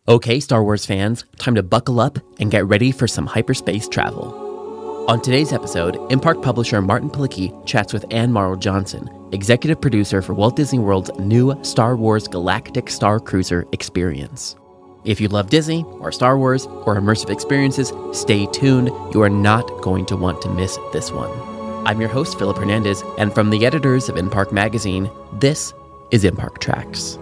Okay, Star Wars fans, time to buckle up and get ready for some hyperspace travel. On today's episode, in-park publisher Martin Palicki chats with Anne Morrow Johnson, executive producer for Walt Disney World's new Star Wars Galactic Star Cruiser experience. If you love Disney, or Star Wars, or immersive experiences, stay tuned. You are not going to want to miss this one. I'm your host, Philip Hernandez, and from the editors of In-Park Magazine, this is In-Park Tracks.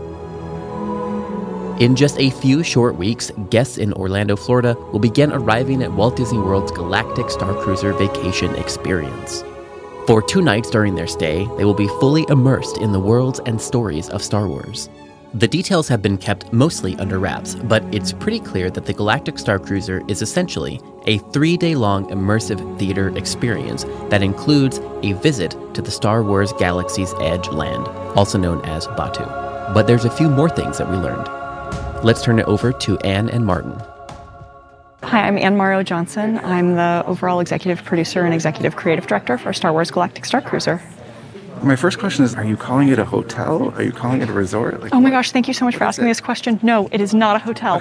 In just a few short weeks, guests in Orlando, Florida will begin arriving at Walt Disney World's Galactic Star Cruiser vacation experience. For 2 nights during their stay, they will be fully immersed in the worlds and stories of Star Wars. The details have been kept mostly under wraps, but it's pretty clear that the Galactic Star Cruiser is essentially a 3-day-long immersive theater experience that includes a visit to the Star Wars Galaxy's Edge land, also known as Batuu. But there's a few more things that we learned. Let's turn it over to Anne and Martin. Hi, I'm Anne Morrow Johnson. I'm the overall executive producer and executive creative director for Star Wars Galactic Star Cruiser. My first question is, are you calling it a hotel? Are you calling it a resort? Oh my gosh, thank you so much for asking me this question. No, it is not a hotel.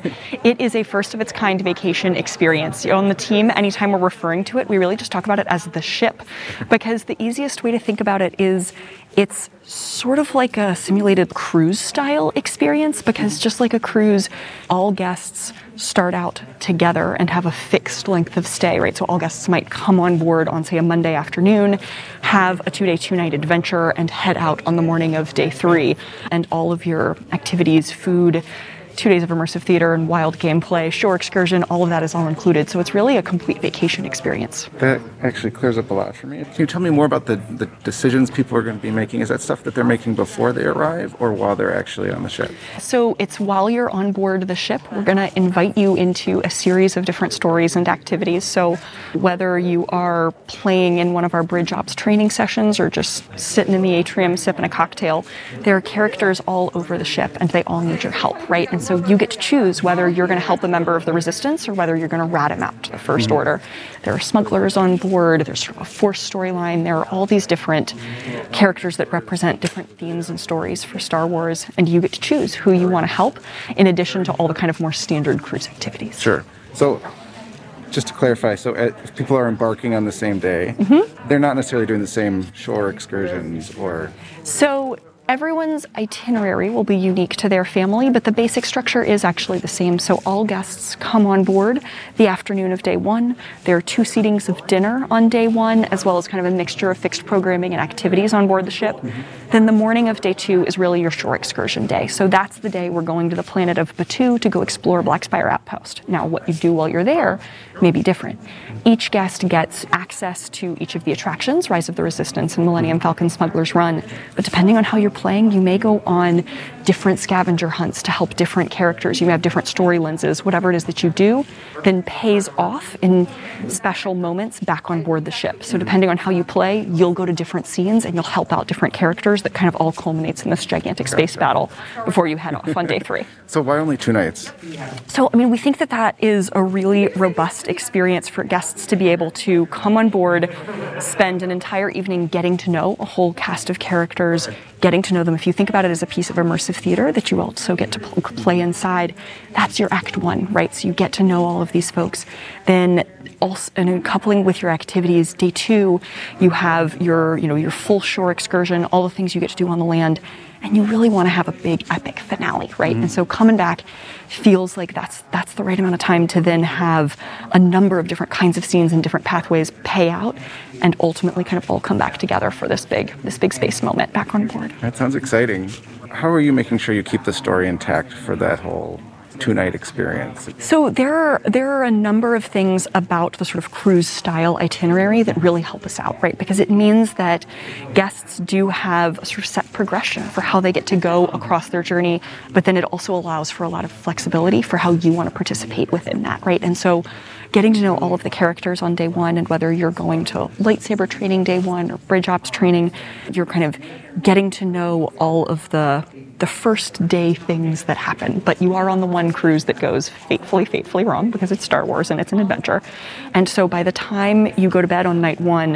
It is a first-of-its-kind vacation experience. On the team, anytime we're referring to it, we really just talk about it as the ship, because the easiest way to think about it is it's sort of like a simulated cruise-style experience, because just like a cruise, all guests start out together and have a fixed length of stay, right? So all guests might come on board on, say, a Monday afternoon, have a 2-day, 2-night adventure, and head out on the morning of day 3. And all of your activities, food, 2 days of immersive theater and wild gameplay, shore excursion, all of that is all included. So it's really a complete vacation experience. That actually clears up a lot for me. Can you tell me more about the decisions people are going to be making? Is that stuff that they're making before they arrive or while they're actually on the ship? So it's while you're on board the ship. We're going to invite you into a series of different stories and activities. So whether you are playing in one of our bridge ops training sessions or just sitting in the atrium sipping a cocktail, there are characters all over the ship and they all need your help, right? And so you get to choose whether you're going to help a member of the Resistance or whether you're going to rat him out to the First Order. There are smugglers on board. There's sort of a Force storyline. There are all these different characters that represent different themes and stories for Star Wars, and you get to choose who you want to help, in addition to all the kind of more standard cruise activities. Sure. So, just to clarify, so if people are embarking on the same day, they're not necessarily doing the same shore excursions or... So everyone's itinerary will be unique to their family, but the basic structure is actually the same. So all guests come on board the afternoon of day 1. There are 2 seatings of dinner on day 1, as well as kind of a mixture of fixed programming and activities on board the ship. Then the morning of day 2 is really your shore excursion day. So that's the day we're going to the planet of Batuu to go explore Black Spire Outpost. Now, what you do while you're there may be different. Each guest gets access to each of the attractions, Rise of the Resistance and Millennium Falcon Smuggler's Run. But depending on how you're playing, you may go on different scavenger hunts to help different characters. You have different story lenses. Whatever it is that you do then pays off in special moments back on board the ship. So depending on how you play, you'll go to different scenes and you'll help out different characters that kind of all culminates in this gigantic space battle before you head off on day 3. So why only 2 nights? So, we think that is a really robust experience for guests to be able to come on board, spend an entire evening getting to know a whole cast of characters, getting to know them. If you think about it as a piece of immersive theater that you also get to play inside, that's your Act 1, right? So you get to know all of these folks. Then also, and coupling with your activities, day 2, you have your full shore excursion, all the things you get to do on the land, and you really want to have a big epic finale, right? And so coming back feels like that's the right amount of time to then have a number of different kinds of scenes and different pathways pay out and ultimately kind of all come back together for this big space moment back on board. That sounds exciting. How are you making sure you keep the story intact for that whole 2-night experience? So there are a number of things about the sort of cruise style itinerary that really help us out, right? Because it means that guests do have a sort of set progression for how they get to go across their journey, but then it also allows for a lot of flexibility for how you want to participate within that, right? And so getting to know all of the characters on day 1, and whether you're going to lightsaber training day 1 or bridge ops training, you're kind of getting to know all of the first day things that happen. But you are on the one cruise that goes fatefully wrong, because it's Star Wars and it's an adventure. And so by the time you go to bed on night 1,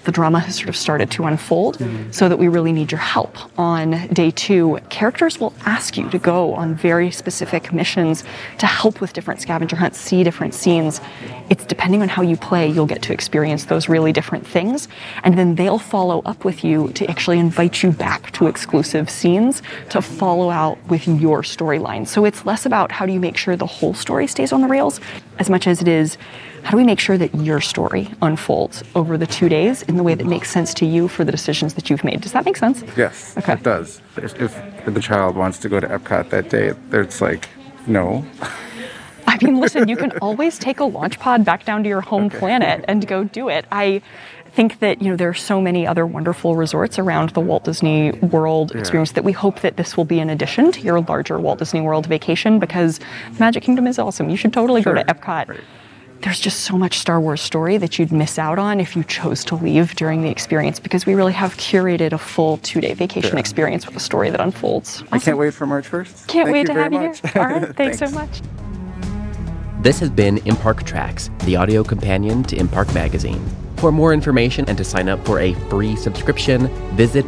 the drama has sort of started to unfold, so that we really need your help. On day 2, characters will ask you to go on very specific missions to help with different scavenger hunts, see different scenes. It's depending on how you play, you'll get to experience those really different things, and then they'll follow up with you to actually invite you back to exclusive scenes to follow out with your storyline. So it's less about how do you make sure the whole story stays on the rails, as much as it is how do we make sure that your story unfolds over the 2 days in the way that makes sense to you for the decisions that you've made. Does that make sense? Yes, Okay. it does. If the child wants to go to Epcot that day, it's like, no. I mean, listen, you can always take a launch pod back down to your home planet and go do it. I think that, there are so many other wonderful resorts around the Walt Disney World experience that we hope that this will be an addition to your larger Walt Disney World vacation, because Magic Kingdom is awesome. You should totally go to Epcot. Right. There's just so much Star Wars story that you'd miss out on if you chose to leave during the experience, because we really have curated a full 2-day vacation experience with a story that unfolds. Awesome. I can't wait for March 1st. Can't wait to very have you much. here. All right, thanks so much. This has been In-Park Tracks, the audio companion to In-Park Magazine. For more information and to sign up for a free subscription, visit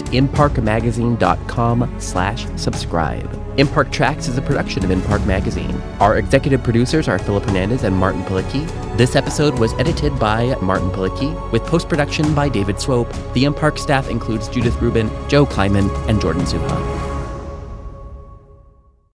inparkmagazine.com/subscribe. In-Park Tracks is a production of In-Park Magazine. Our executive producers are Philip Hernandez and Martin Pilicki. This episode was edited by Martin Pilicki, with post-production by David Swope. The In-Park staff includes Judith Rubin, Joe Kleiman, and Jordan Zuha.